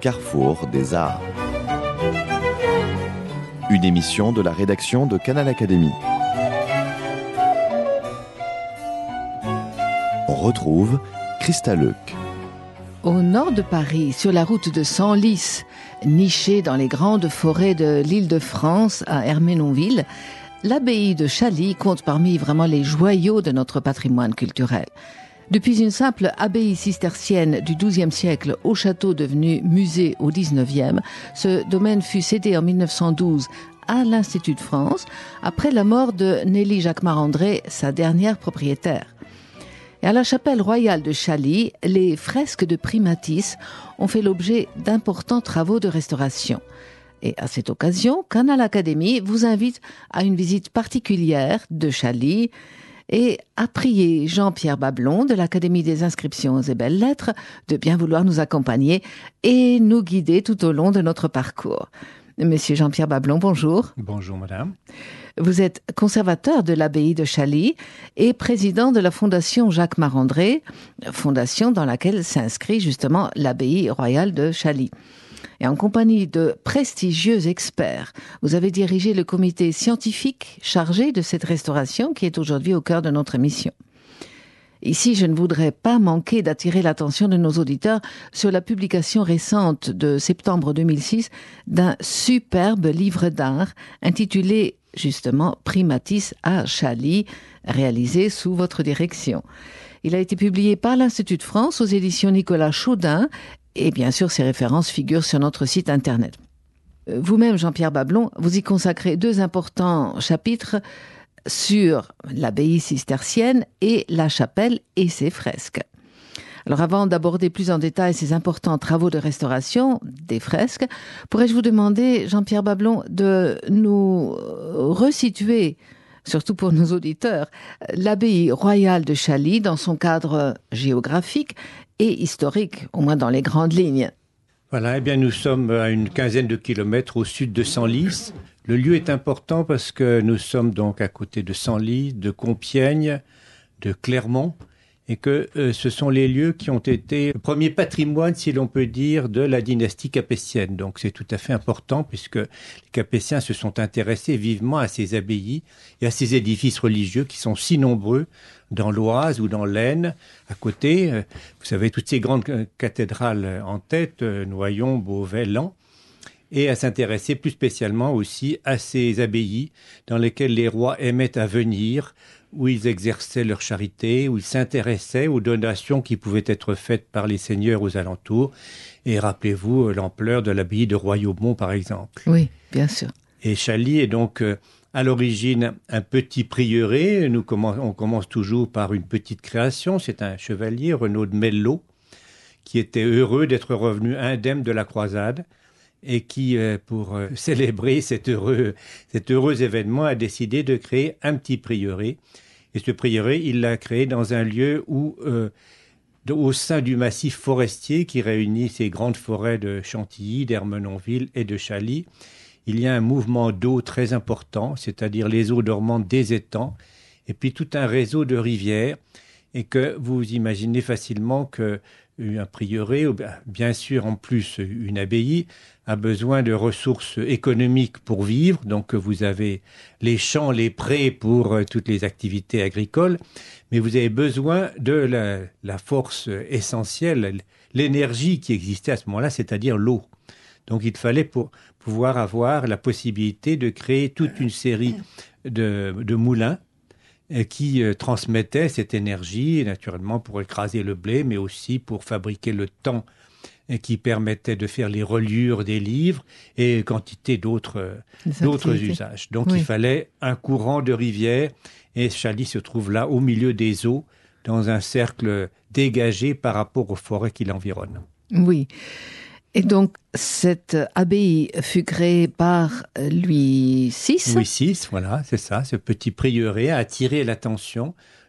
carrefour des arts. Une émission de la rédaction de Canal Académie. On retrouve Christa Leuc. Au nord de Paris, sur la route de Senlis, nichée dans les grandes forêts de l'Île-de-France à Ermenonville, l'abbaye de Chaly compte parmi vraiment les joyaux de notre patrimoine culturel. Depuis une simple abbaye cistercienne du XIIe siècle au château devenu musée au XIXe, ce domaine fut cédé en 1912 à l'Institut de France après la mort de Nelly Jacquemart-André, sa dernière propriétaire. Et à la chapelle royale de Chaly, les fresques de Primatis ont fait l'objet d'importants travaux de restauration. Et à cette occasion, Canal Académie vous invite à une visite particulière de Chaly et à prier Jean-Pierre Bablon de l'Académie des inscriptions et belles lettres de bien vouloir nous accompagner et nous guider tout au long de notre parcours. Monsieur Jean-Pierre Bablon, bonjour. Bonjour madame. Vous êtes conservateur de l'abbaye de Chaly et président de la Fondation Jacquemart-André, fondation dans laquelle s'inscrit justement l'abbaye royale de Chaly. Et en compagnie de prestigieux experts, vous avez dirigé le comité scientifique chargé de cette restauration qui est aujourd'hui au cœur de notre émission. Ici, je ne voudrais pas manquer d'attirer l'attention de nos auditeurs sur la publication récente de septembre 2006 d'un superbe livre d'art intitulé justement Primatis à Chaly, réalisé sous votre direction. Il a été publié par l'Institut de France aux éditions Nicolas Chaudin et bien sûr ces références figurent sur notre site internet. Vous-même, Jean-Pierre Bablon, vous y consacrez 2 importants chapitres sur l'abbaye cistercienne et la chapelle et ses fresques. Alors avant d'aborder plus en détail ces importants travaux de restauration des fresques, pourrais-je vous demander, Jean-Pierre Bablon, de nous resituer, surtout pour nos auditeurs, l'abbaye royale de Chaly dans son cadre géographique et historique, au moins dans les grandes lignes. Voilà, eh bien nous sommes à une quinzaine de kilomètres au sud de Senlis. Le lieu est important parce que nous sommes donc à côté de Senlis, de Compiègne, de Clermont, et que ce sont les lieux qui ont été le premier patrimoine, si l'on peut dire, de la dynastie capétienne. Donc c'est tout à fait important puisque les Capétiens se sont intéressés vivement à ces abbayes et à ces édifices religieux qui sont si nombreux dans l'Oise ou dans l'Aisne, à côté. Vous savez, toutes ces grandes cathédrales en tête, Noyon, Beauvais, Laon, et à s'intéresser plus spécialement aussi à ces abbayes dans lesquelles les rois aimaient à venir, où ils exerçaient leur charité, où ils s'intéressaient aux donations qui pouvaient être faites par les seigneurs aux alentours. Et rappelez-vous l'ampleur de l'abbaye de Royaumont, par exemple. Oui, bien sûr. Et Chaly est donc à l'origine un petit prieuré. On commence toujours par une petite création. C'est un chevalier, Renaud de Mello, qui était heureux d'être revenu indemne de la croisade et qui, pour célébrer cet heureux événement, a décidé de créer un petit prieuré. Et ce prieuré, il l'a créé dans un lieu où, au sein du massif forestier qui réunit ces grandes forêts de Chantilly, d'Ermenonville et de Chaly, il y a un mouvement d'eau très important, c'est-à-dire les eaux dormantes des étangs, et puis tout un réseau de rivières, et que vous imaginez facilement que un prieuré, ou bien sûr en plus une abbaye, a besoin de ressources économiques pour vivre. Donc vous avez les champs, les prés pour toutes les activités agricoles, mais vous avez besoin de la force essentielle, l'énergie qui existait à ce moment-là, c'est-à-dire l'eau. Donc il fallait pour pouvoir avoir la possibilité de créer toute une série de moulins qui transmettait cette énergie, naturellement pour écraser le blé, mais aussi pour fabriquer le temps qui permettait de faire les reliures des livres et quantité d'autres usages. Donc oui. Il fallait un courant de rivière et Chaly se trouve là au milieu des eaux, dans un cercle dégagé par rapport aux forêts qui l'environnent. Oui. Et donc, cette abbaye fut créée par Louis VI. Louis VI, voilà, c'est ça. Ce petit prieuré a attiré l'attention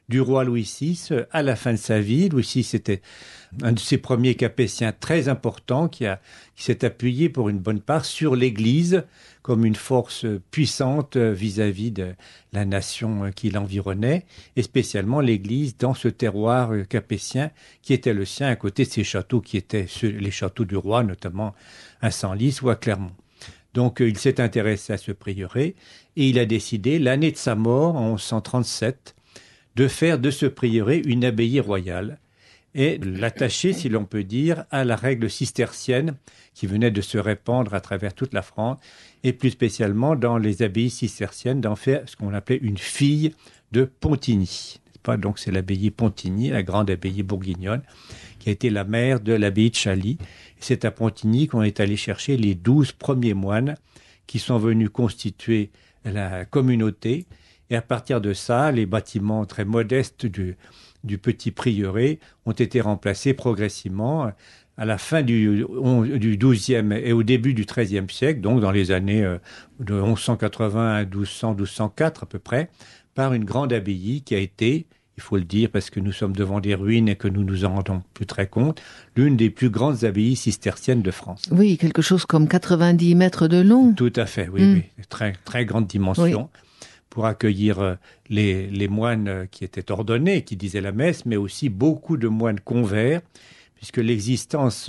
du roi Louis VI à la fin de sa vie. Louis VI était un de ses premiers capétiens très importants qui s'est appuyé pour une bonne part sur l'Église comme une force puissante vis-à-vis de la nation qui l'environnait, et spécialement l'Église dans ce terroir capétien qui était le sien à côté de ces châteaux qui étaient les châteaux du roi, notamment à Senlis ou à Clermont. Donc il s'est intéressé à ce prieuré et il a décidé, l'année de sa mort, en 1137, de faire de ce prieuré une abbaye royale et l'attacher, si l'on peut dire, à la règle cistercienne qui venait de se répandre à travers toute la France, et plus spécialement dans les abbayes cisterciennes, d'en faire ce qu'on appelait une fille de Pontigny. Donc c'est l'abbaye Pontigny, la grande abbaye bourguignonne, qui a été la mère de l'abbaye de Chaly. C'est à Pontigny qu'on est allé chercher les 12 premiers moines qui sont venus constituer la communauté. Et à partir de ça, les bâtiments très modestes du petit prieuré ont été remplacés progressivement à la fin du XIIe et au début du XIIIe siècle, donc dans les années de 1180 à 1204 à peu près, par une grande abbaye qui a été, il faut le dire parce que nous sommes devant des ruines et que nous nous en rendons plus très compte, l'une des plus grandes abbayes cisterciennes de France. Oui, quelque chose comme 90 mètres de long. Tout à fait, oui. Très, très grande dimension. Oui. Pour accueillir les moines qui étaient ordonnés, qui disaient la messe, mais aussi beaucoup de moines convers, puisque l'existence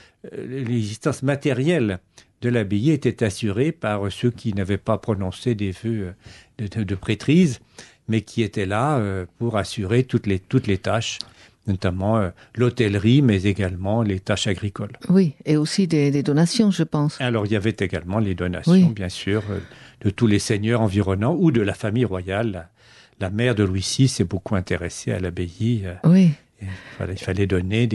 matérielle de l'abbaye était assurée par ceux qui n'avaient pas prononcé des vœux de prêtrise, mais qui étaient là pour assurer toutes les tâches, notamment l'hôtellerie, mais également les tâches agricoles. Oui, et aussi des donations, je pense. Alors, il y avait également les donations, bien sûr, de tous les seigneurs environnants ou de la famille royale. La mère de Louis VI s'est beaucoup intéressée à l'abbaye. Oui. Il fallait donner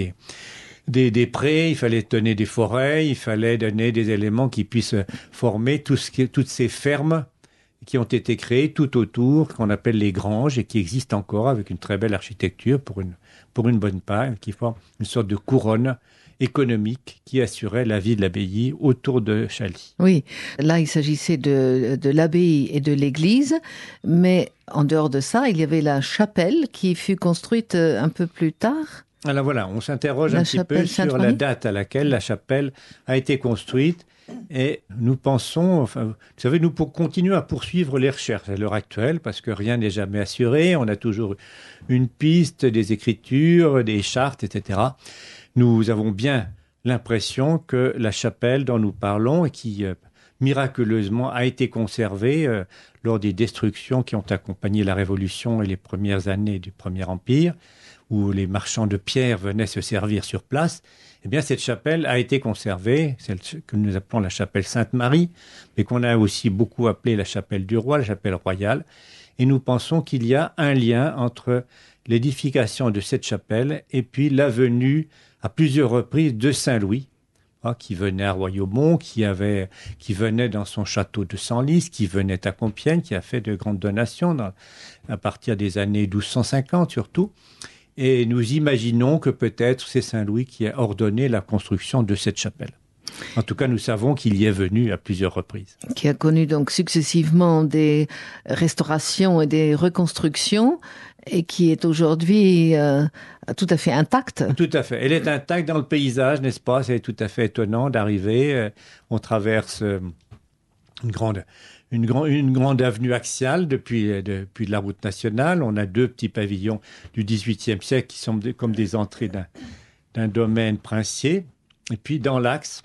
des prés, il fallait donner des forêts, il fallait donner des éléments qui puissent former toutes ces fermes qui ont été créées tout autour, qu'on appelle les granges, et qui existent encore avec une très belle architecture pour une bonne part, qui forment une sorte de couronne économique qui assurait la vie de l'abbaye autour de Chaly. Oui, là il s'agissait de l'abbaye et de l'église, mais en dehors de ça, il y avait la chapelle qui fut construite un peu plus tard. Alors voilà, on s'interroge un petit peu sur la date à laquelle la chapelle a été construite. Et nous pensons, vous savez, nous continuons à poursuivre les recherches à l'heure actuelle parce que rien n'est jamais assuré. On a toujours une piste, des écritures, des chartes, etc. Nous avons bien l'impression que la chapelle dont nous parlons et qui miraculeusement a été conservée lors des destructions qui ont accompagné la Révolution et les premières années du Premier Empire, où les marchands de pierre venaient se servir sur place, eh bien, cette chapelle a été conservée, celle que nous appelons la chapelle Sainte-Marie, mais qu'on a aussi beaucoup appelée la chapelle du roi, la chapelle royale. Et nous pensons qu'il y a un lien entre l'édification de cette chapelle et puis la venue à plusieurs reprises de Saint-Louis, qui venait à Royaumont, qui venait dans son château de Senlis, qui venait à Compiègne, qui a fait de grandes donations à partir des années 1250 surtout. Et nous imaginons que peut-être c'est Saint-Louis qui a ordonné la construction de cette chapelle. En tout cas, nous savons qu'il y est venu à plusieurs reprises. Qui a connu donc successivement des restaurations et des reconstructions et qui est aujourd'hui tout à fait intacte. Tout à fait. Elle est intacte dans le paysage, n'est-ce pas? C'est tout à fait étonnant d'arriver. On traverse une grande avenue axiale depuis la route nationale. On a deux petits pavillons du XVIIIe siècle qui sont comme des entrées d'un domaine princier. Et puis dans l'axe,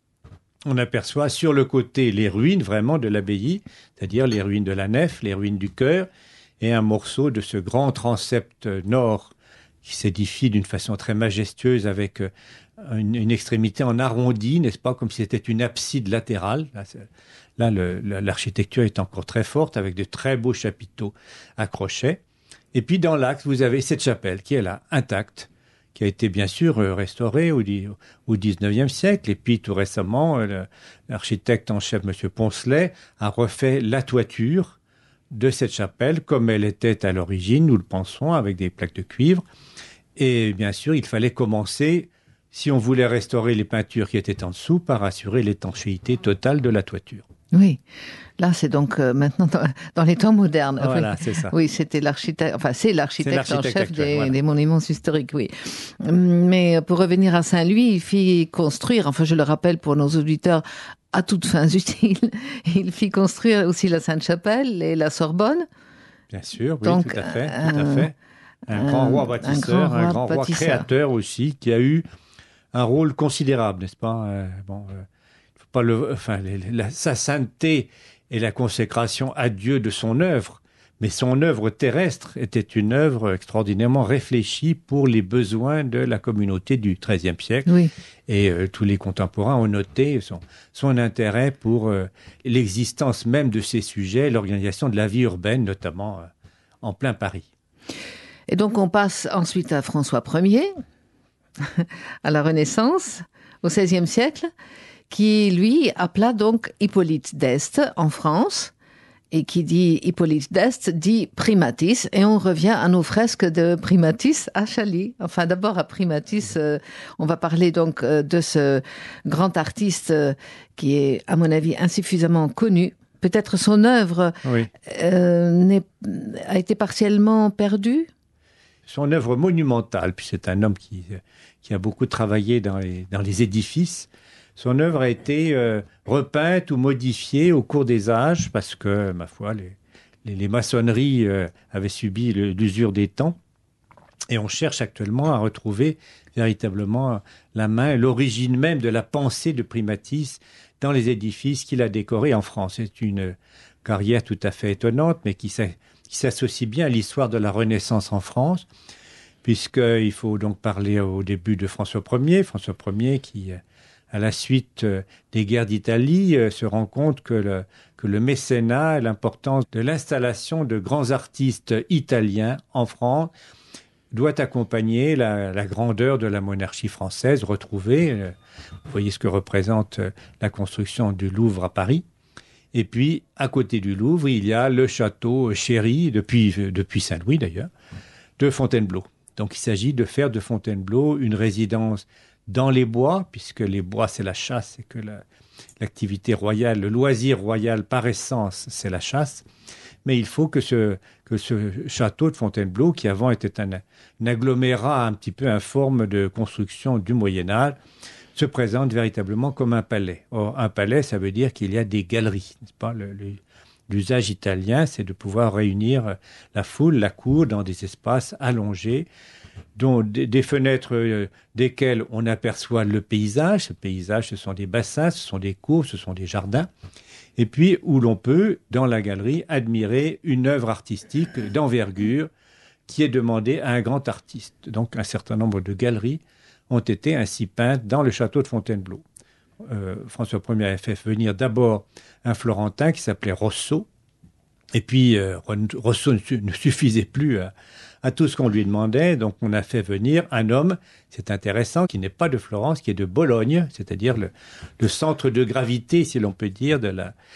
on aperçoit sur le côté les ruines vraiment de l'abbaye, c'est-à-dire les ruines de la nef, les ruines du chœur, et un morceau de ce grand transept nord qui s'édifie d'une façon très majestueuse avec une extrémité en arrondi, n'est-ce pas, comme si c'était une abside latérale. Là, l'architecture est encore très forte, avec de très beaux chapiteaux à crochets. Et puis, dans l'axe, vous avez cette chapelle qui est là, intacte, qui a été bien sûr restaurée au XIXe siècle. Et puis, tout récemment, l'architecte en chef, M. Poncelet, a refait la toiture de cette chapelle comme elle était à l'origine, nous le pensons, avec des plaques de cuivre. Et bien sûr, il fallait commencer, si on voulait restaurer les peintures qui étaient en dessous, par assurer l'étanchéité totale de la toiture. Oui. Là, c'est donc maintenant dans les temps modernes. Voilà, c'est ça. Oui, c'était l'architecte, enfin c'est l'architecte en chef actuel, des monuments historiques, oui. Mais pour revenir à Saint-Louis, il fit construire, enfin je le rappelle pour nos auditeurs, à toutes fins utiles, il fit construire aussi la Sainte-Chapelle et la Sorbonne. Bien sûr, oui, Donc, tout à fait. Un grand roi bâtisseur, un grand roi créateur aussi, qui a eu un rôle considérable, n'est-ce pas? Faut pas sa sainteté et la consécration à Dieu de son œuvre, mais son œuvre terrestre était une œuvre extraordinairement réfléchie pour les besoins de la communauté du XIIIe siècle. Oui. Et tous les contemporains ont noté son intérêt pour l'existence même de ces sujets, l'organisation de la vie urbaine, notamment en plein Paris. Et donc on passe ensuite à François Ier, à la Renaissance, au XVIe siècle, qui, lui, appela donc Hippolyte d'Este en France, et qui dit Hippolyte d'Este dit Primatis, et on revient à nos fresques de Primatis à Chaly. Enfin, d'abord à Primatis, on va parler donc de ce grand artiste qui est, à mon avis, insuffisamment connu. Peut-être son œuvre a été partiellement perdue. Son œuvre monumentale, puis c'est un homme qui a beaucoup travaillé dans les édifices. Son œuvre a été repeinte ou modifiée au cours des âges parce que, ma foi, les maçonneries avaient subi l'usure des temps. Et on cherche actuellement à retrouver véritablement l'origine même de la pensée de Primatis dans les édifices qu'il a décorés en France. C'est une carrière tout à fait étonnante, mais qui s'associe bien à l'histoire de la Renaissance en France, puisqu'il faut donc parler au début de François Ier. François Ier qui, à la suite des guerres d'Italie, se rend compte que le mécénat et l'importance de l'installation de grands artistes italiens en France doit accompagner la grandeur de la monarchie française retrouvée. Vous voyez ce que représente la construction du Louvre à Paris. Et puis, à côté du Louvre, il y a le château chéri, depuis Saint-Louis d'ailleurs, de Fontainebleau. Donc, il s'agit de faire de Fontainebleau une résidence dans les bois, puisque les bois, c'est la chasse, et que l'activité royale, le loisir royal par essence, c'est la chasse. Mais il faut que ce château de Fontainebleau, qui avant était un agglomérat un petit peu informe de construction du Moyen-Âge, se présente véritablement comme un palais. Or, un palais, ça veut dire qu'il y a des galeries, n'est-ce pas? L'usage italien, c'est de pouvoir réunir la foule, la cour, dans des espaces allongés, dont des fenêtres desquelles on aperçoit le paysage. Ce paysage, ce sont des bassins, ce sont des cours, ce sont des jardins. Et puis, où l'on peut, dans la galerie, admirer une œuvre artistique d'envergure qui est demandée à un grand artiste. Donc, un certain nombre de galeries ont été ainsi peintes dans le château de Fontainebleau. François Ier a fait venir d'abord un Florentin qui s'appelait Rosso. Et puis, Rosso ne suffisait plus à tout ce qu'on lui demandait. Donc, on a fait venir un homme, c'est intéressant, qui n'est pas de Florence, qui est de Bologne, c'est-à-dire le centre de gravité, si l'on peut dire, de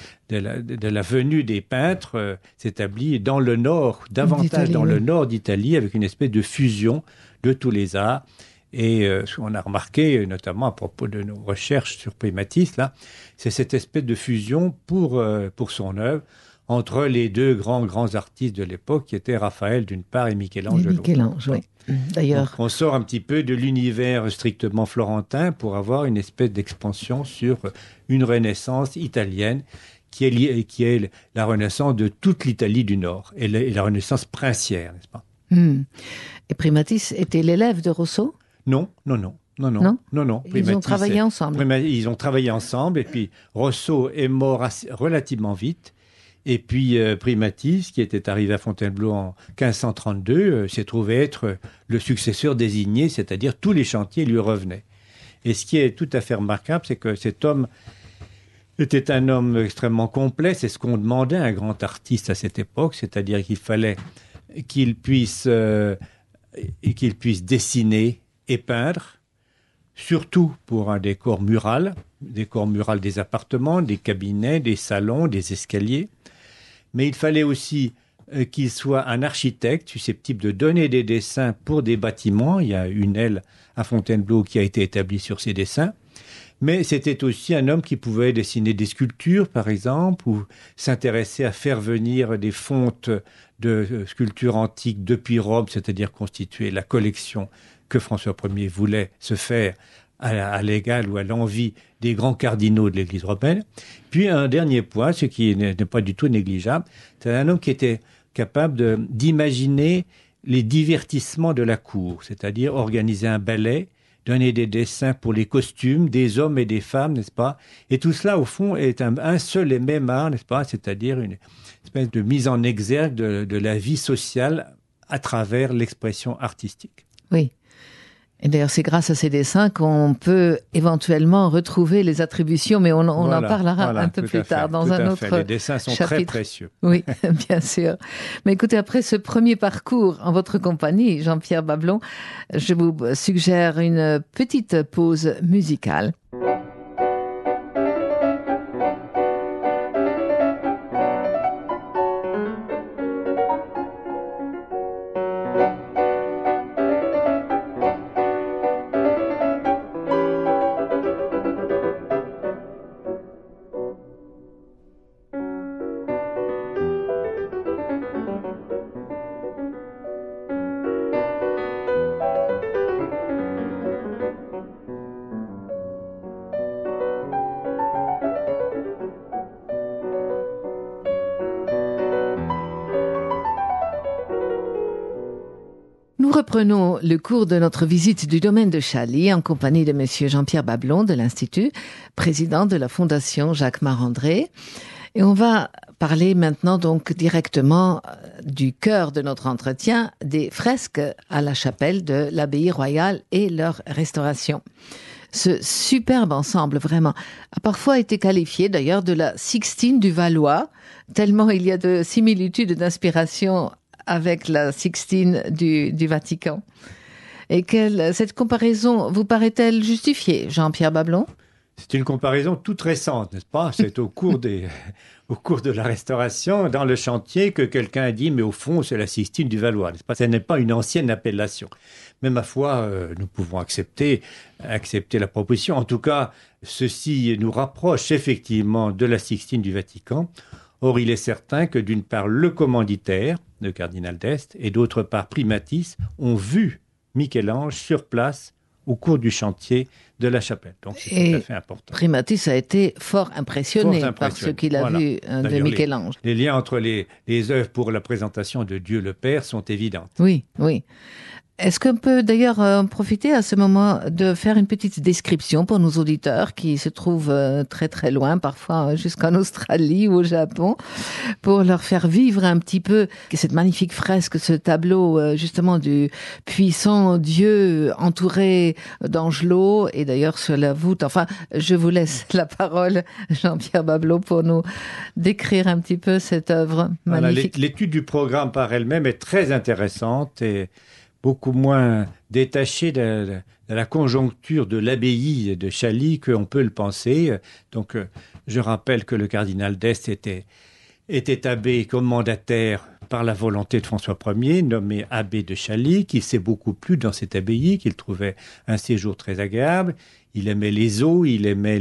la venue des peintres, s'établit dans le nord, davantage dans le nord d'Italie, avec une espèce de fusion de tous les arts. Et ce qu'on a remarqué, notamment à propos de nos recherches sur Primatis, là, c'est cette espèce de fusion pour son œuvre entre les deux grands artistes de l'époque, qui étaient Raphaël d'une part et Michel-Ange de l'autre. Michel-Ange, oui. D'ailleurs. Donc, on sort un petit peu de l'univers strictement florentin pour avoir une espèce d'expansion sur une renaissance italienne qui est la renaissance de toute l'Italie du Nord et la renaissance princière, n'est-ce pas? Et Primatis était l'élève de Rosso? Non. Ils ont travaillé ensemble. Ils ont travaillé ensemble, et puis Rosso est mort relativement vite. Et puis Primatis, qui était arrivé à Fontainebleau en 1532, s'est trouvé être le successeur désigné, c'est-à-dire tous les chantiers lui revenaient. Et ce qui est tout à fait remarquable, c'est que cet homme était un homme extrêmement complet. C'est ce qu'on demandait à un grand artiste à cette époque, c'est-à-dire qu'il fallait qu'il puisse dessiner et peindre, surtout pour un décor mural des appartements, des cabinets, des salons, des escaliers. Mais il fallait aussi qu'il soit un architecte susceptible de donner des dessins pour des bâtiments. Il y a une aile à Fontainebleau qui a été établie sur ces dessins. Mais c'était aussi un homme qui pouvait dessiner des sculptures, par exemple, ou s'intéresser à faire venir des fontes de sculptures antiques depuis Rome, c'est-à-dire constituer la collection que François Ier voulait se faire à l'égal ou à l'envi des grands cardinaux de l'Église romaine. Puis un dernier point, ce qui n'est pas du tout négligeable, c'est un homme qui était capable d'imaginer les divertissements de la cour, c'est-à-dire organiser un ballet, donner des dessins pour les costumes des hommes et des femmes, n'est-ce pas? Et tout cela, au fond, est un seul et même art, n'est-ce pas? C'est-à-dire une espèce de mise en exergue de la vie sociale à travers l'expression artistique. Oui. Et d'ailleurs, c'est grâce à ces dessins qu'on peut éventuellement retrouver les attributions, mais on en parlera un peu plus tard dans un autre chapitre. Les dessins sont très précieux. Oui, bien sûr. Mais écoutez, après ce premier parcours en votre compagnie, Jean-Pierre Bablon, je vous suggère une petite pause musicale. Nous reprenons le cours de notre visite du domaine de Chaly en compagnie de monsieur Jean-Pierre Bablon de l'Institut, président de la Fondation Jacques Marandré. Et on va parler maintenant donc directement du cœur de notre entretien, des fresques à la chapelle de l'abbaye royale et leur restauration. Ce superbe ensemble, vraiment, a parfois été qualifié d'ailleurs de la Sixtine du Valois, tellement il y a de similitudes et d'inspiration avec la Sixtine du Vatican. Et cette comparaison vous paraît-elle justifiée, Jean-Pierre Bablon? C'est une comparaison toute récente, n'est-ce pas? C'est au cours de la Restauration, dans le chantier, que quelqu'un a dit « mais au fond, c'est la Sixtine du Valois », n'est-ce pas? Ce n'est pas une ancienne appellation. Mais ma foi, nous pouvons accepter la proposition. En tout cas, ceci nous rapproche effectivement de la Sixtine du Vatican. Or, il est certain que d'une part, le commanditaire, le cardinal d'Este, et d'autre part, Primatis, ont vu Michel-Ange sur place au cours du chantier de la chapelle. Donc, c'est tout à fait important. Primatis a été fort impressionné par ce qu'il a vu de Michel-Ange. Les liens entre les œuvres pour la présentation de Dieu le Père sont évidents. Oui, oui. Est-ce qu'on peut d'ailleurs profiter à ce moment de faire une petite description pour nos auditeurs qui se trouvent très très loin, parfois jusqu'en Australie ou au Japon, pour leur faire vivre un petit peu cette magnifique fresque, ce tableau justement du puissant Dieu entouré d'angelots et d'ailleurs sur la voûte. Enfin, je vous laisse la parole, Jean-Pierre Bablon, pour nous décrire un petit peu cette œuvre magnifique. Voilà, l'étude du programme par elle-même est très intéressante et beaucoup moins détaché de la conjoncture de l'abbaye de Chaly qu'on peut le penser. Donc, je rappelle que le cardinal d'Este était abbé commendataire par la volonté de François Ier, nommé abbé de Chaly, qu'il s'est beaucoup plu dans cette abbaye, qu'il trouvait un séjour très agréable. Il aimait les eaux, il aimait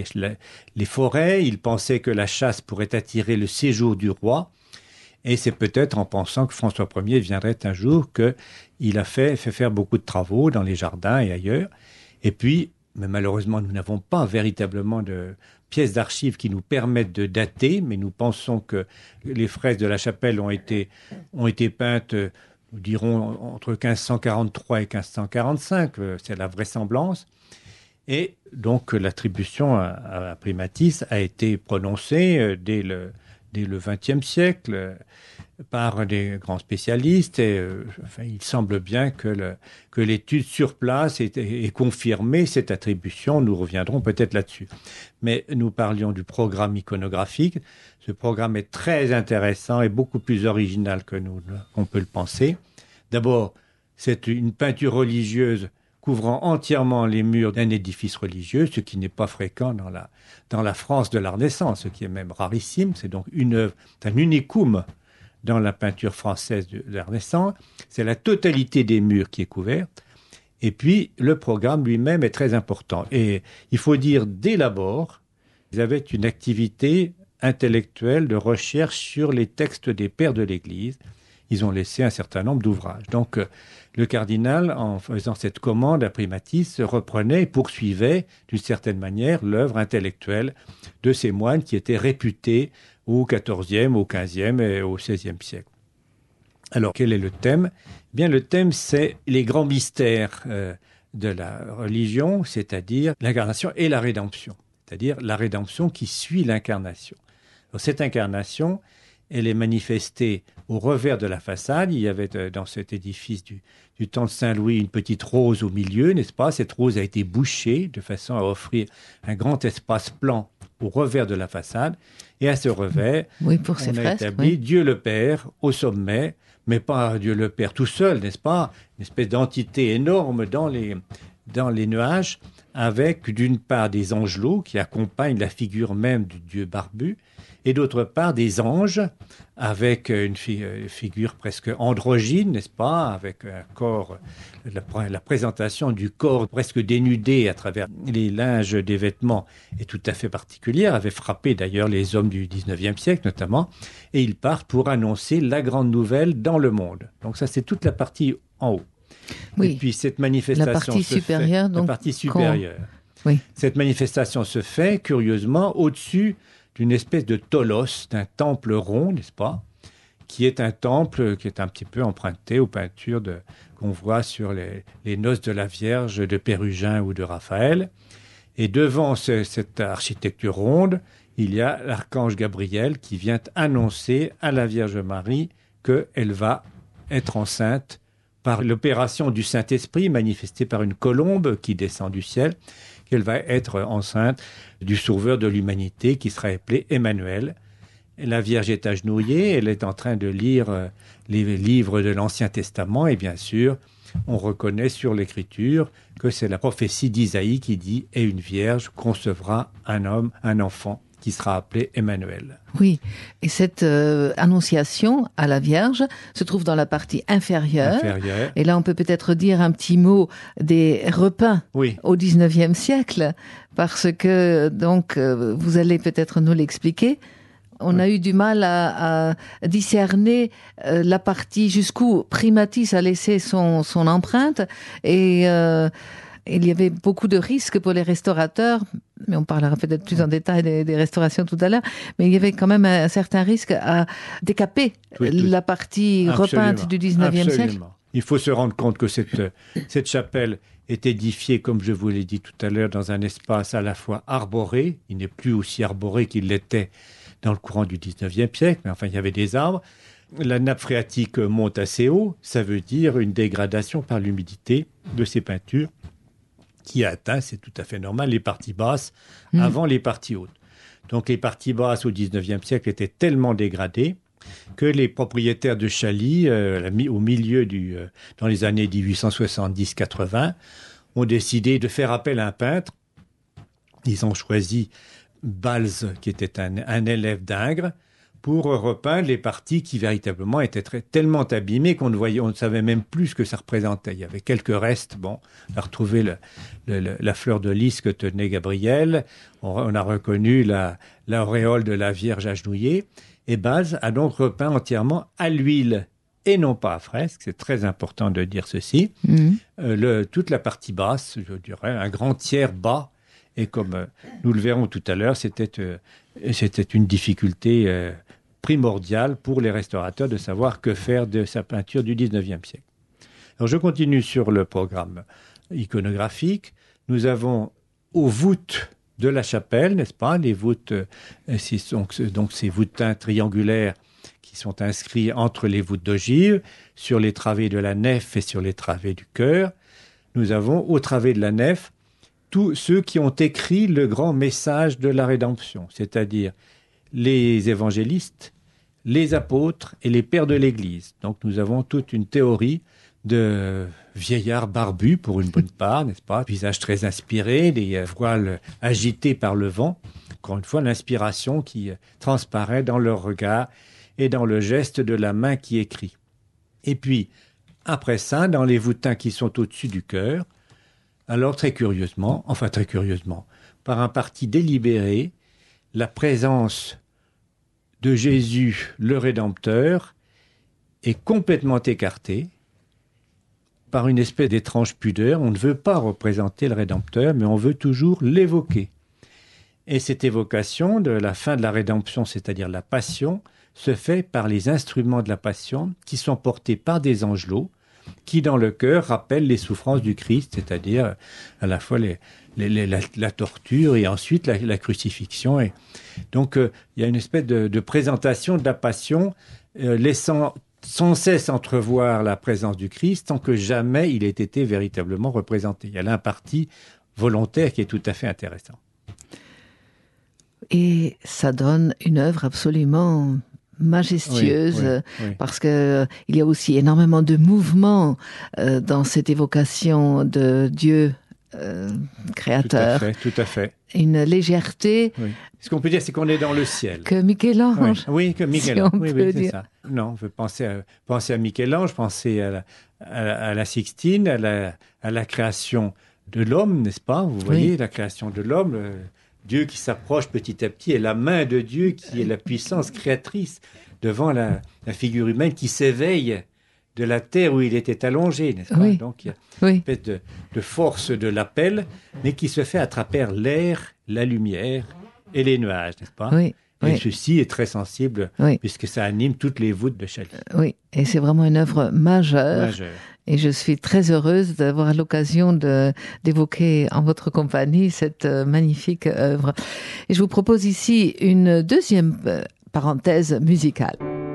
les forêts, il pensait que la chasse pourrait attirer le séjour du roi. Et c'est peut-être en pensant que François Ier viendrait un jour qu'il a fait faire beaucoup de travaux dans les jardins et ailleurs. Et puis, mais malheureusement, nous n'avons pas véritablement de pièces d'archives qui nous permettent de dater, mais nous pensons que les fresques de la chapelle ont été peintes, nous dirons, entre 1543 et 1545, c'est la vraisemblance. Et donc, l'attribution à Primatis a été prononcée dès le XXe siècle par des grands spécialistes et il semble bien que l'étude sur place ait confirmé cette attribution. Nous reviendrons peut-être là-dessus. Mais nous parlions du programme iconographique. Ce programme est très intéressant et beaucoup plus original qu'on peut le penser. D'abord, c'est une peinture religieuse couvrant entièrement les murs d'un édifice religieux, ce qui n'est pas fréquent dans la France de la Renaissance, ce qui est même rarissime. C'est donc une œuvre, c'est un unicum dans la peinture française de la Renaissance. C'est la totalité des murs qui est couverte. Et puis, le programme lui-même est très important. Et il faut dire, dès l'abord, ils avaient une activité intellectuelle de recherche sur les textes des pères de l'Église. Ils ont laissé un certain nombre d'ouvrages. Donc, le cardinal, en faisant cette commande à Primatis, reprenait et poursuivait, d'une certaine manière, l'œuvre intellectuelle de ces moines qui étaient réputés au XIVe, au XVe et au XVIe siècle. Alors, quel est le thème ? Eh bien, le thème, c'est les grands mystères de la religion, c'est-à-dire l'incarnation et la rédemption, c'est-à-dire la rédemption qui suit l'incarnation. Alors, cette incarnation, elle est manifestée au revers de la façade. Il y avait dans cet édifice du temps de Saint-Louis une petite rose au milieu, n'est-ce pas ? Cette rose a été bouchée de façon à offrir un grand espace plan au revers de la façade. Et à ce revers, oui, pour ces on a fresques, établi Dieu le Père au sommet, mais pas Dieu le Père tout seul, n'est-ce pas ? Une espèce d'entité énorme dans les nuages, avec d'une part des angelots qui accompagnent la figure même du Dieu barbu, et d'autre part des anges avec une figure presque androgyne, n'est-ce pas, avec un corps, la présentation du corps presque dénudé à travers les linges des vêtements est tout à fait particulière, avait frappé d'ailleurs les hommes du 19e siècle notamment, et ils partent pour annoncer la grande nouvelle dans le monde. Donc ça, c'est toute la partie en haut. Oui. Et puis cette manifestation la partie supérieure, la partie supérieure. Oui. Cette manifestation se fait, curieusement, au-dessus d'une espèce de tholos, d'un temple rond, n'est-ce pas, qui est un temple qui est un petit peu emprunté aux peintures qu'on voit sur les noces de la Vierge de Pérugin ou de Raphaël. Et devant cette architecture ronde, il y a l'archange Gabriel qui vient annoncer à la Vierge Marie qu'elle va être enceinte par l'opération du Saint-Esprit manifestée par une colombe qui descend du ciel, qu'elle va être enceinte du sauveur de l'humanité qui sera appelé Emmanuel. La Vierge est agenouillée, elle est en train de lire les livres de l'Ancien Testament et bien sûr, on reconnaît sur l'Écriture que c'est la prophétie d'Isaïe qui dit « Et une Vierge concevra un enfant qui sera appelé Emmanuel ». Oui, et cette annonciation à la Vierge se trouve dans la partie inférieure. Et là, on peut peut-être dire un petit mot des repains au 19e siècle, parce que, donc, vous allez peut-être nous l'expliquer. On a eu du mal à discerner la partie jusqu'où Primatis a laissé son empreinte et il y avait beaucoup de risques pour les restaurateurs, mais on parlera peut-être plus en détail des restaurations tout à l'heure, mais il y avait quand même un certain risque à décaper la partie repeinte du 19e siècle. Il faut se rendre compte que cette chapelle est édifiée, comme je vous l'ai dit tout à l'heure, dans un espace à la fois arboré, il n'est plus aussi arboré qu'il l'était dans le courant du 19e siècle, mais enfin il y avait des arbres. La nappe phréatique monte assez haut, ça veut dire une dégradation par l'humidité de ces peintures qui atteint, c'est tout à fait normal, les parties basses avant les parties hautes. Donc les parties basses au 19e siècle étaient tellement dégradées que les propriétaires de Chaly, au milieu dans les années 1870-80, ont décidé de faire appel à un peintre. Ils ont choisi Balz, qui était un élève d'Ingres, pour repeindre les parties qui véritablement étaient tellement abîmées qu'on ne savait même plus ce que ça représentait. Il y avait quelques restes. Bon, on a retrouvé la fleur de lys que tenait Gabriel. On a reconnu l'auréole de la Vierge agenouillée. Et Balz a donc repeint entièrement à l'huile et non pas à fresque. C'est très important de dire ceci. Toute la partie basse, je dirais, un grand tiers bas. Et comme nous le verrons tout à l'heure, c'était une difficulté primordiale pour les restaurateurs de savoir que faire de sa peinture du 19e siècle. Alors je continue sur le programme iconographique. Nous avons aux voûtes de la chapelle, n'est-ce pas, les voûtes, donc ces voûtins triangulaires qui sont inscrits entre les voûtes d'ogive, sur les travées de la nef et sur les travées du chœur. Nous avons aux travées de la nef tous ceux qui ont écrit le grand message de la rédemption, c'est-à-dire les évangélistes, les apôtres et les pères de l'Église. Donc nous avons toute une théorie de vieillards barbus, pour une bonne part, n'est-ce pas ? Visages très inspirés, des voiles agités par le vent. Encore une fois, l'inspiration qui transparaît dans leur regard et dans le geste de la main qui écrit. Et puis, après ça, dans les voûtins qui sont au-dessus du chœur, alors très curieusement, par un parti délibéré, la présence de Jésus, le Rédempteur, est complètement écartée par une espèce d'étrange pudeur. On ne veut pas représenter le Rédempteur, mais on veut toujours l'évoquer. Et cette évocation de la fin de la rédemption, c'est-à-dire la passion, se fait par les instruments de la passion qui sont portés par des angelots qui, dans le cœur, rappellent les souffrances du Christ, c'est-à-dire à la fois la torture et ensuite la crucifixion. Et donc, il y a une espèce de présentation de la passion, laissant sans cesse entrevoir la présence du Christ sans que jamais il ait été véritablement représenté. Il y a là un parti volontaire qui est tout à fait intéressant. Et ça donne une œuvre absolument majestueuse, oui. Parce que il y a aussi énormément de mouvements dans cette évocation de Dieu créateur. Tout à fait. Une légèreté. Oui. Ce qu'on peut dire, c'est qu'on est dans le ciel. Que Michel-Ange. Oui, que Michel-Ange. Si oui, c'est ça. Non, on veut penser à Michel-Ange, penser à la Sixtine, à la création de l'homme, n'est-ce pas? Vous voyez, la création de l'homme, Dieu qui s'approche petit à petit, et la main de Dieu qui est la puissance créatrice devant la figure humaine qui s'éveille de la terre où il était allongé, n'est-ce pas? Donc il y a une espèce de force de l'appel, mais qui se fait à travers l'air, la lumière et les nuages, n'est-ce pas? Et ceci est très sensible, puisque ça anime toutes les voûtes de Chailly. Oui, et c'est vraiment une œuvre majeure. Et je suis très heureuse d'avoir l'occasion d'évoquer en votre compagnie cette magnifique œuvre. Et je vous propose ici une deuxième parenthèse musicale.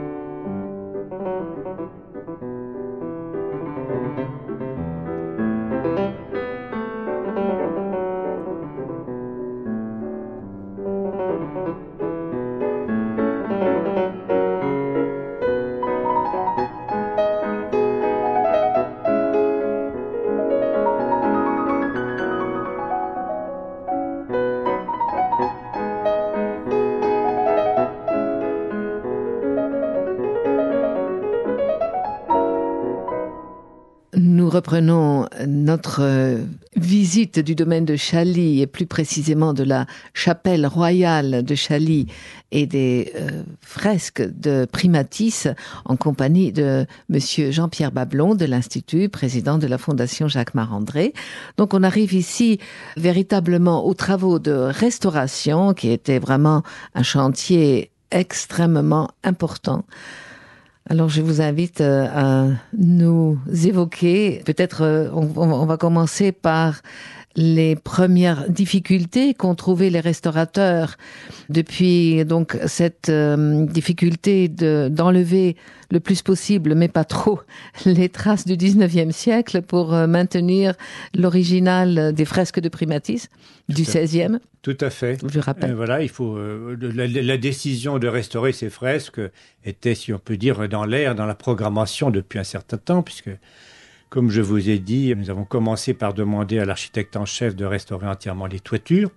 Nous reprenons notre visite du domaine de Chailly et plus précisément de la chapelle royale de Chailly et des fresques de Primatis en compagnie de monsieur Jean-Pierre Bablon de l'Institut, président de la Fondation Jacques Marandré. Donc on arrive ici véritablement aux travaux de restauration qui était vraiment un chantier extrêmement important. Alors, je vous invite à nous évoquer, peut-être on va commencer par les premières difficultés qu'ont trouvées les restaurateurs depuis donc cette difficulté d'enlever le plus possible, mais pas trop, les traces du 19e siècle pour maintenir l'original des fresques de Primatis du 16e. Tout à fait. Je rappelle. Voilà, il faut la décision de restaurer ces fresques était, si on peut dire, dans l'air, dans la programmation depuis un certain temps, puisque, comme je vous ai dit, nous avons commencé par demander à l'architecte en chef de restaurer entièrement les toitures,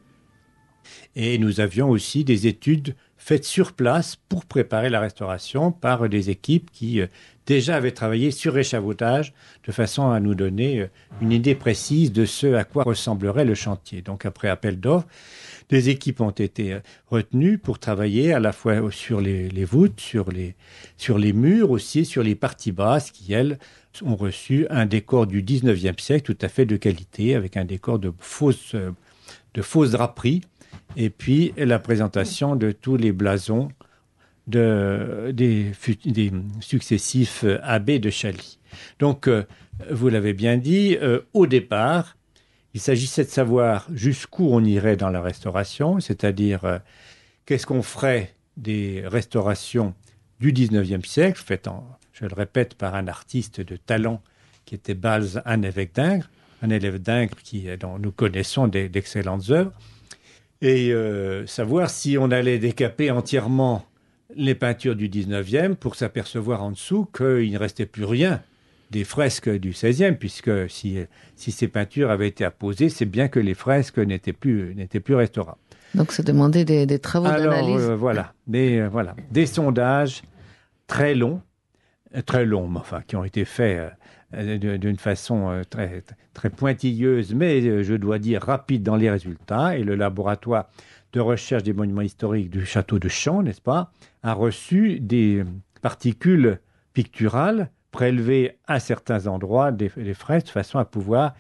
et nous avions aussi des études faites sur place pour préparer la restauration par des équipes qui déjà avaient travaillé sur échafaudage de façon à nous donner une idée précise de ce à quoi ressemblerait le chantier. Donc après appel d'offres, des équipes ont été retenues pour travailler à la fois sur les voûtes, sur les murs aussi, sur les parties basses qui, elles, ont reçu un décor du 19e siècle tout à fait de qualité avec un décor de fausses draperies. Et puis la présentation de tous les blasons des successifs abbés de Chailly. Donc, vous l'avez bien dit, au départ, il s'agissait de savoir jusqu'où on irait dans la restauration, c'est-à-dire qu'est-ce qu'on ferait des restaurations du 19e siècle, faites, je le répète, par un artiste de talent qui était Balz, un élève d'Ingres dont nous connaissons d'excellentes œuvres, et savoir si on allait décaper entièrement les peintures du 19e pour s'apercevoir en dessous qu'il ne restait plus rien des fresques du 16e, puisque si ces peintures avaient été apposées, c'est bien que les fresques n'étaient plus restaurables. Donc, ça demandait des travaux d'analyse. Voilà, des sondages très longs, mais enfin, qui ont été faits d'une façon très, très pointilleuse, mais je dois dire rapide dans les résultats. Et le laboratoire de recherche des monuments historiques du château de Champs, n'est-ce pas, a reçu des particules picturales prélevées à certains endroits des fresques de façon à pouvoir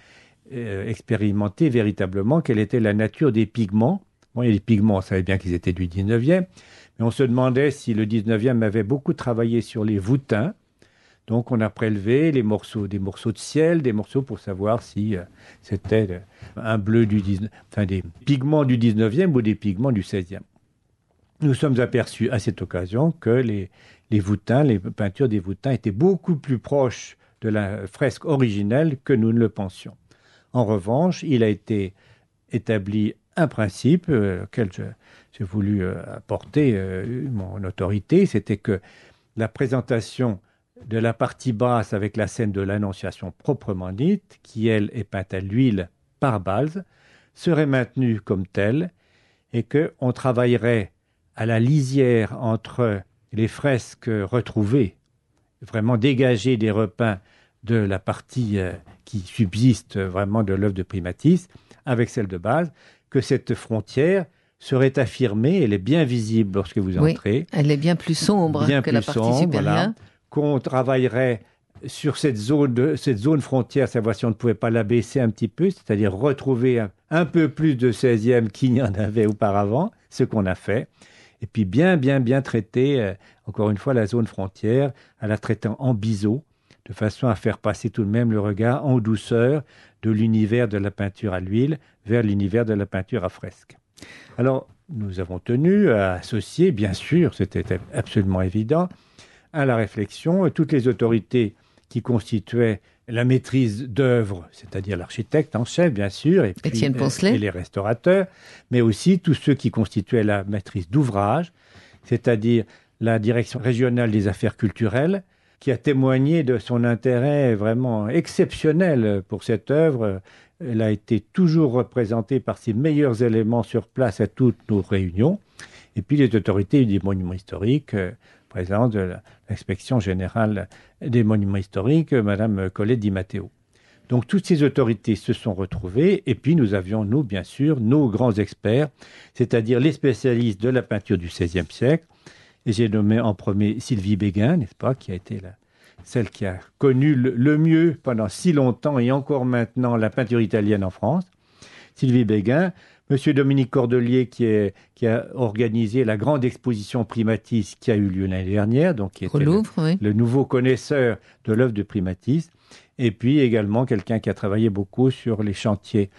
expérimenter véritablement quelle était la nature des pigments. Bon, il y a des pigments, on savait bien qu'ils étaient du 19e, mais on se demandait si le 19e avait beaucoup travaillé sur les voûtins. Donc on a prélevé des morceaux de ciel, des morceaux pour savoir si c'était un bleu des pigments du 19e ou des pigments du 16e. Nous sommes aperçus à cette occasion que les voûtins, les peintures des voûtins étaient beaucoup plus proches de la fresque originelle que nous ne le pensions. En revanche, il a été établi un principe auquel j'ai voulu apporter mon autorité, c'était que la présentation de la partie basse avec la scène de l'Annonciation proprement dite, qui elle est peinte à l'huile par Balze, serait maintenue comme telle et qu'on travaillerait à la lisière entre les fresques retrouvées, vraiment dégagées des repeints de la partie qui subsiste vraiment de l'œuvre de Primatis, avec celle de base, que cette frontière serait affirmée, elle est bien visible lorsque vous entrez. Oui, elle est bien plus sombre que la partie supérieure. Voilà, qu'on travaillerait sur cette zone frontière, savoir si on ne pouvait pas l'abaisser un petit peu, c'est-à-dire retrouver un peu plus de 16e qu'il n'y en avait auparavant, ce qu'on a fait. Et puis bien traiter, encore une fois, la zone frontière, à la traitant en biseau, de façon à faire passer tout de même le regard en douceur de l'univers de la peinture à l'huile vers l'univers de la peinture à fresque. Alors, nous avons tenu à associer, bien sûr, c'était absolument évident, à la réflexion toutes les autorités qui constituaient la maîtrise d'œuvre, c'est-à-dire l'architecte en chef, bien sûr, et puis Étienne Poncelet, et les restaurateurs, mais aussi tous ceux qui constituaient la maîtrise d'ouvrage, c'est-à-dire la direction régionale des affaires culturelles, qui a témoigné de son intérêt vraiment exceptionnel pour cette œuvre. Elle a été toujours représentée par ses meilleurs éléments sur place à toutes nos réunions. Et puis les autorités des monuments historiques, présentes de l'inspection générale des monuments historiques, Madame Colette Di Matteo. Donc toutes ces autorités se sont retrouvées, et puis nous avions, nous, bien sûr, nos grands experts, c'est-à-dire les spécialistes de la peinture du XVIe siècle. Et j'ai nommé en premier Sylvie Béguin, n'est-ce pas, qui a été celle qui a connu le mieux pendant si longtemps et encore maintenant la peinture italienne en France. Sylvie Béguin, Monsieur Dominique Cordelier qui a organisé la grande exposition Primatis qui a eu lieu l'année dernière, donc qui était le nouveau connaisseur de l'œuvre de Primatis, et puis également quelqu'un qui a travaillé beaucoup sur les chantiers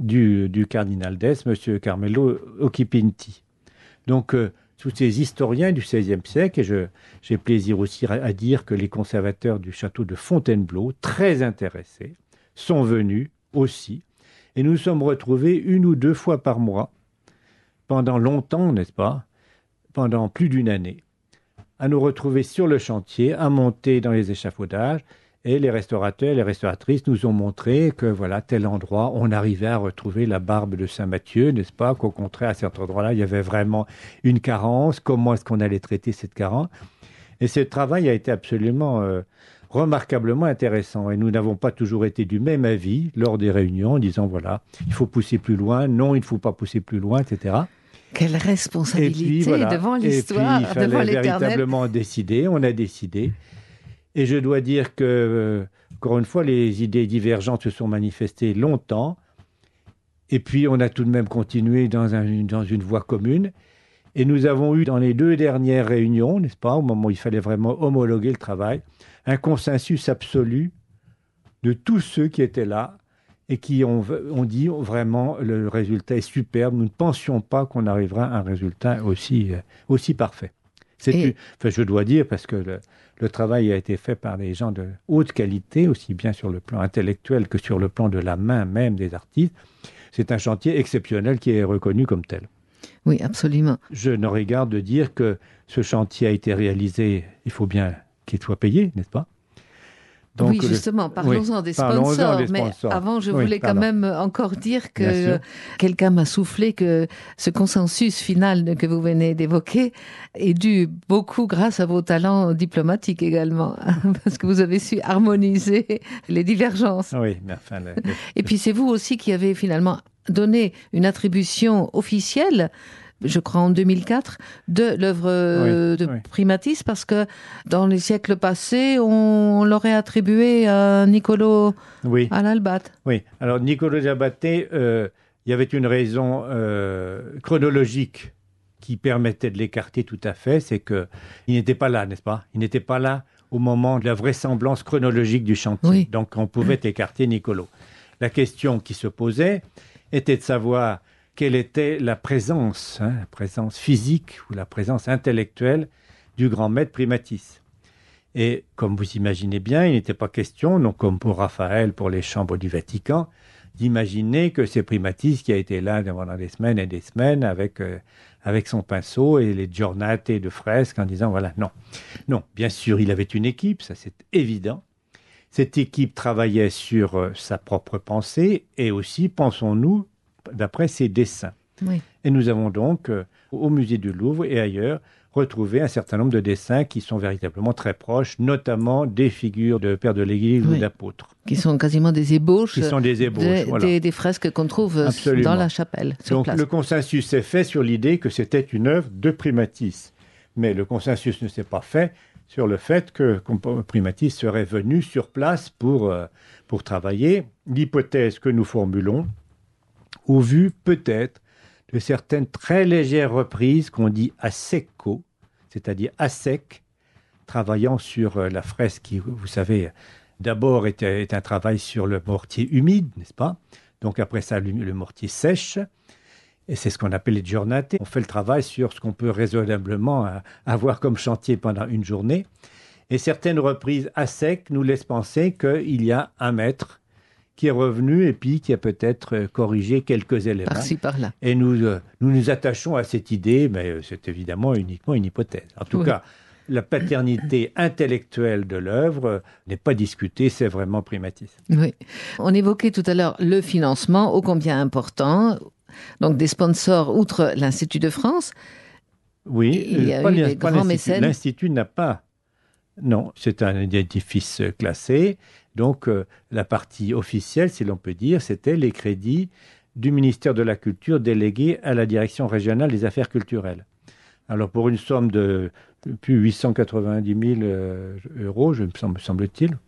du cardinal d'Este, Monsieur Carmelo Occhipinti. Donc tous ces historiens du XVIe siècle, et j'ai plaisir aussi à dire que les conservateurs du château de Fontainebleau, très intéressés, sont venus aussi. Et nous sommes retrouvés 1 ou 2 fois par mois, pendant longtemps, n'est-ce pas, pendant plus d'1 année, à nous retrouver sur le chantier, à monter dans les échafaudages. Et les restaurateurs et les restauratrices nous ont montré que, voilà, tel endroit, on arrivait à retrouver la barbe de Saint-Matthieu, n'est-ce pas, qu'au contraire, à cet endroit-là, il y avait vraiment une carence. Comment est-ce qu'on allait traiter cette carence? Et ce travail a été absolument remarquablement intéressant. Et nous n'avons pas toujours été du même avis lors des réunions, en disant, voilà, il faut pousser plus loin, non, il ne faut pas pousser plus loin, etc. Quelle responsabilité devant l'histoire, devant l'éternel. Il fallait véritablement décider, on a décidé. Et je dois dire que, encore une fois, les idées divergentes se sont manifestées longtemps. Et puis, on a tout de même continué dans une voie commune. Et nous avons eu, dans les 2 dernières réunions, n'est-ce pas, au moment où il fallait vraiment homologuer le travail, un consensus absolu de tous ceux qui étaient là et qui ont dit vraiment le résultat est superbe. Nous ne pensions pas qu'on arrivera à un résultat aussi parfait. Je dois dire, parce que le travail a été fait par des gens de haute qualité, aussi bien sur le plan intellectuel que sur le plan de la main même des artistes. C'est un chantier exceptionnel qui est reconnu comme tel. Oui, absolument. Je n'aurais garde de dire que ce chantier a été réalisé, il faut bien qu'il soit payé, n'est-ce pas? Donc, oui, justement, parlons-en des sponsors. Mais avant, je voulais quand même encore dire que quelqu'un m'a soufflé que ce consensus final que vous venez d'évoquer est dû beaucoup grâce à vos talents diplomatiques également, parce que vous avez su harmoniser les divergences. Oui, mais enfin... Et puis c'est vous aussi qui avez finalement donné une attribution officielle, je crois en 2004, de l'œuvre de Primatis, parce que dans les siècles passés, on l'aurait attribué à Niccolò Albat. Oui, alors Niccolò Albat, il y avait une raison chronologique qui permettait de l'écarter tout à fait, c'est qu'il n'était pas là, n'est-ce pas? Il n'était pas là au moment de la vraisemblance chronologique du chantier. Oui. Donc on pouvait écarter Niccolò. La question qui se posait était de savoir quelle était la présence physique ou la présence intellectuelle du grand maître Primatis. Et comme vous imaginez bien, il n'était pas question, donc comme pour Raphaël, pour les chambres du Vatican, d'imaginer que c'est Primatis qui a été là pendant des semaines et des semaines avec son pinceau et les giornate de fresques en disant voilà, non. Non, bien sûr, il avait une équipe, ça c'est évident. Cette équipe travaillait sur sa propre pensée et aussi, pensons-nous, d'après ses dessins. Oui. Et nous avons donc, au musée du Louvre et ailleurs, retrouvé un certain nombre de dessins qui sont véritablement très proches, notamment des figures de pères de l'Église ou d'apôtres. Qui sont quasiment des ébauches, des fresques qu'on trouve dans la chapelle, sur donc, place. Le consensus s'est fait sur l'idée que c'était une œuvre de Primatis. Mais le consensus ne s'est pas fait sur le fait que Primatis serait venu sur place pour travailler. L'hypothèse que nous formulons, au vu peut-être de certaines très légères reprises qu'on dit à secco, c'est-à-dire à sec, travaillant sur la fresque qui, vous savez, d'abord est un travail sur le mortier humide, n'est-ce pas? Donc après ça, le mortier sèche, et c'est ce qu'on appelle les giornate. On fait le travail sur ce qu'on peut raisonnablement avoir comme chantier pendant une journée. Et certaines reprises à sec nous laissent penser qu'il y a un maître qui est revenu et puis qui a peut-être corrigé quelques éléments. Par-ci, par-là. Et nous attachons à cette idée, mais c'est évidemment uniquement une hypothèse. En tout cas, la paternité intellectuelle de l'œuvre n'est pas discutée, c'est vraiment Primatis. Oui. On évoquait tout à l'heure le financement, ô combien important, donc des sponsors outre l'Institut de France. Oui, il y a eu des grands mécènes. L'Institut n'a pas... Non, c'est un édifice classé. Donc, la partie officielle, si l'on peut dire, c'était les crédits du ministère de la Culture délégués à la Direction régionale des affaires culturelles. Alors, pour une somme de plus 890 000 euros, me semble-t-il,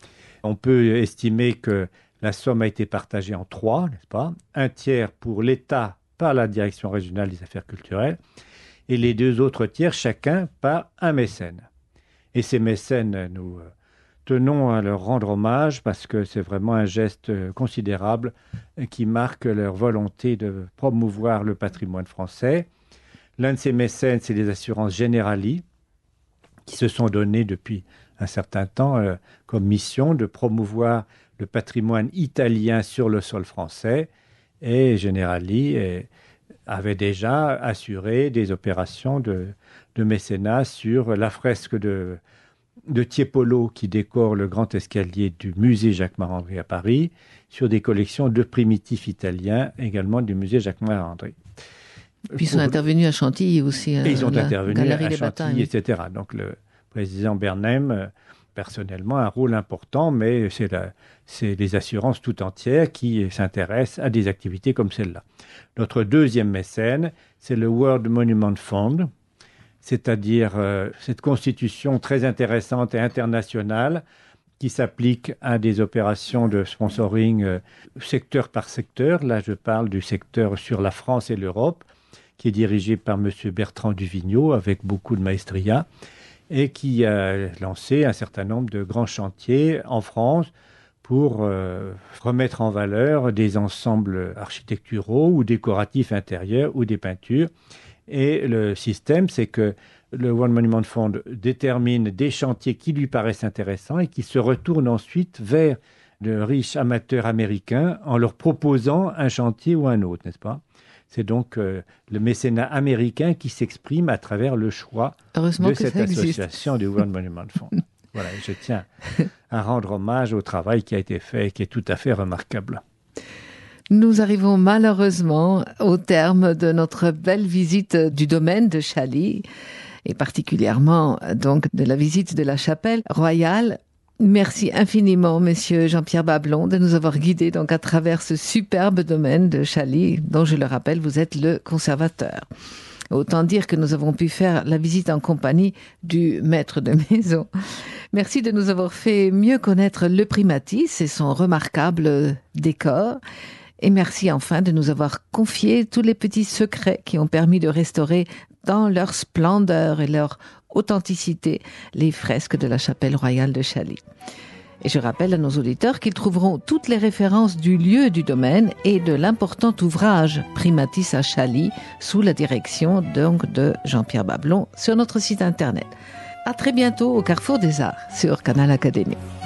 on peut estimer que la somme a été partagée en 3, n'est-ce pas? Un tiers pour l'État par la Direction régionale des affaires culturelles et les 2 autres tiers, chacun par un mécène. Et ces mécènes, nous tenons à leur rendre hommage parce que c'est vraiment un geste considérable qui marque leur volonté de promouvoir le patrimoine français. L'un de ces mécènes, c'est les assurances Generali, qui se sont données depuis un certain temps comme mission de promouvoir le patrimoine italien sur le sol français. Et Generali avait déjà assuré des opérations de mécénat sur la fresque de Tiepolo qui décore le grand escalier du musée Jacques-Marandré à Paris, sur des collections de primitifs italiens également du musée Jacques-Marandré. Puis ils sont intervenus à Chantilly aussi. Ils ont intervenu à Chantilly, etc. Donc le président Bernheim, personnellement, a un rôle important, mais c'est les assurances tout entières qui s'intéressent à des activités comme celle-là. Notre deuxième mécène, c'est le World Monument Fund, c'est-à-dire cette constitution très intéressante et internationale qui s'applique à des opérations de sponsoring secteur par secteur. Là, je parle du secteur sur la France et l'Europe, qui est dirigé par M. Bertrand Duvigneau, avec beaucoup de maestria, et qui a lancé un certain nombre de grands chantiers en France pour remettre en valeur des ensembles architecturaux ou décoratifs intérieurs ou des peintures. Et le système, c'est que le World Monument Fund détermine des chantiers qui lui paraissent intéressants et qui se retournent ensuite vers de riches amateurs américains en leur proposant un chantier ou un autre, n'est-ce pas? C'est donc le mécénat américain qui s'exprime à travers le choix de cette association du World Monument Fund. Voilà, je tiens à rendre hommage au travail qui a été fait, qui est tout à fait remarquable. Nous arrivons malheureusement au terme de notre belle visite du domaine de Chaly, et particulièrement donc de la visite de la chapelle royale. Merci infiniment, Monsieur Jean-Pierre Bablon, de nous avoir guidés donc à travers ce superbe domaine de Chaly, dont je le rappelle, vous êtes le conservateur. Autant dire que nous avons pu faire la visite en compagnie du maître de maison. Merci de nous avoir fait mieux connaître le Primatis et son remarquable décor. Et merci enfin de nous avoir confié tous les petits secrets qui ont permis de restaurer dans leur splendeur et leur authenticité les fresques de la chapelle royale de Chaly. Et je rappelle à nos auditeurs qu'ils trouveront toutes les références du lieu du domaine et de l'important ouvrage Primatis à Chaly sous la direction donc de Jean-Pierre Bablon sur notre site internet. À très bientôt au Carrefour des Arts sur Canal Académie.